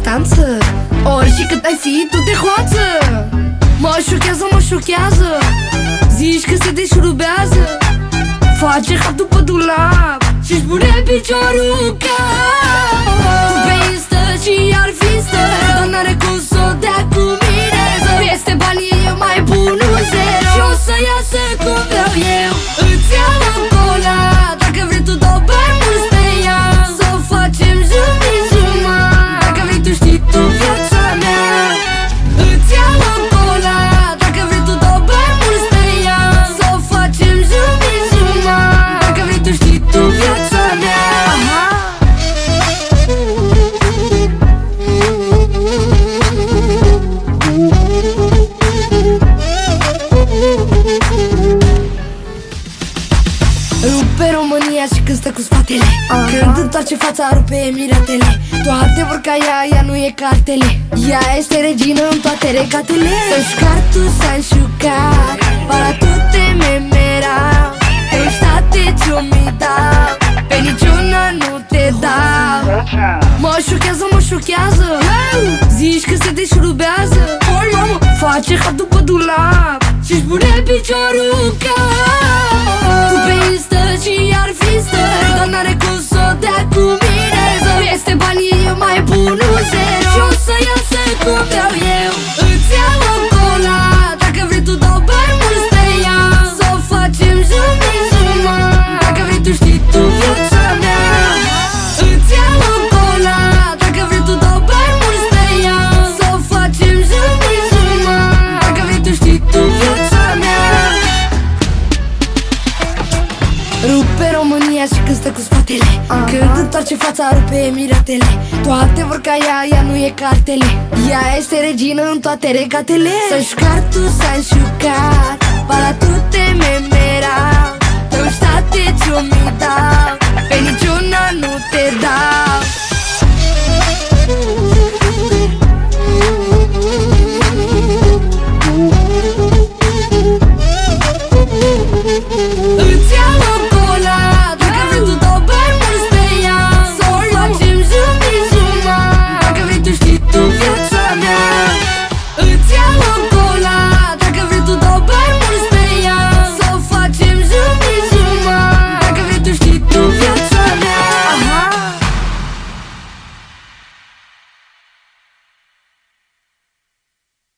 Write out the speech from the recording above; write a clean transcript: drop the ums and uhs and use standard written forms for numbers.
importanță. Orice cât ai fi, tu te hoață. Mă șochează. Zici că se deșurubează. Face hap după dulap și-și pune piciorul în cap. Pe Insta și ar fi stă, dar n-are cum s-o dea cu mine. Peste banii e mai bunul zero și o să iasă cum vreau eu. Îți iau acolo, dacă vrei tu dau bani mulți pe ea. Să o facem jumătate, dacă vrei tu știi tu viața mea. Îți iau acolo, dacă vrei tu dau bani mulți pe ea. Să o facem jumătate, dacă vrei tu știi tu viața mea. Rupe România și când stă cu spatele, când întoarce fața rupe emiratele. Toate vor ca ea nu e cartele. Ea este regină în toate regatele. Să-și tu s-a înșucat, para tu te memera. Te state ce-o mi dau, pe niciuna nu te dau. Mă șochează, zici că se deșurubează. Face hap după dulap și-și pune piciorul în cap. Tu pe Insta și ar fi stă, dar n-are cum s-o dea cu mine. Peste banii e mai bunul zero și o să iasă cum vreau eu. Îți iau acolo, dacă vrei tu dau bani mulți pe ea. Să o facem jumătate, dacă vrei tu știi tu viața mea. Îți iau acolo, dacă vrei tu dau bani mulți pe ea. Să o facem jumătate, dacă vrei tu știi tu viața mea. Rupe România și când stă cu spatele, când întoarce fața rupe emiratele. Toate vor ca ea nu e cartele. Ea este regină în toate regatele. Să-și tu s-a înșucat, para tu te memera. Te state ce-o mi dau, pe niciuna nu